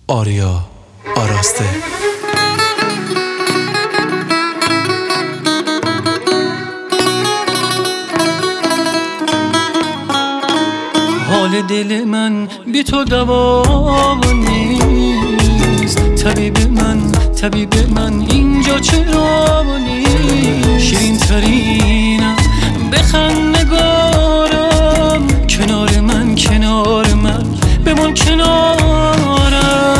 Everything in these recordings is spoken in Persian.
آریا آراسته. حال دل من بی تو دوا نیست، طبیب من اینجا چرا نیست؟ شیرین ترینم بخند نگارم، کنار من بمون کنارم.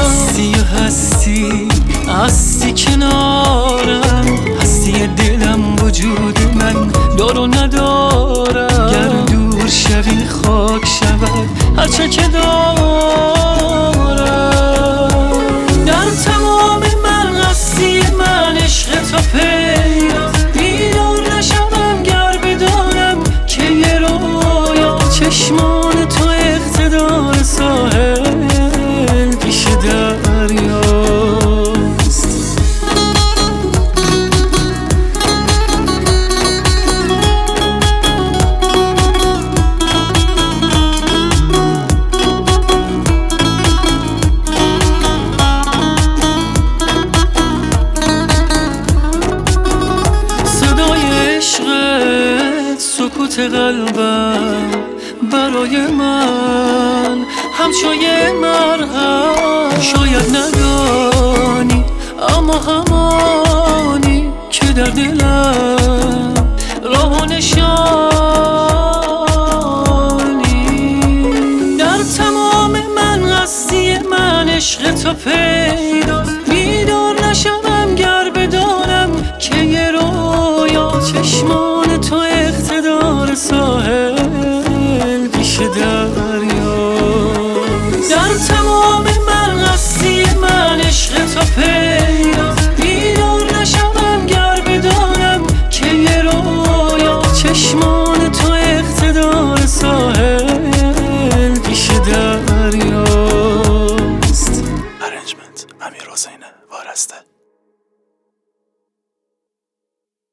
هستی کنارم، هستی دلم وجود من دار و ندارم. گر دور شوی خاک شود هرچه که دارم. در تمام من هستی من عشق تو پیداست، بیدار نشوم گر بدانم که یه رویا چشمان تو اقتدار ساحل پیش دریاست. سکوت قلبم برای من همچو یه مرهم. شاید ندانی اما همانی که در دلم راه و نشانی. در تمام من هستی من عشق تو پیداست، بیدار نشوم گر بدانم که یه رویا چشمان تو اقتدار ساحل پیش دریاست. در تمام من هستی من عشق تو پیداست، بیدار نشوم گر بدانم که یه رویا چشمان تو اقتدار ساحل پیش دریاست. ارنجمنت امیر حسین وارسته.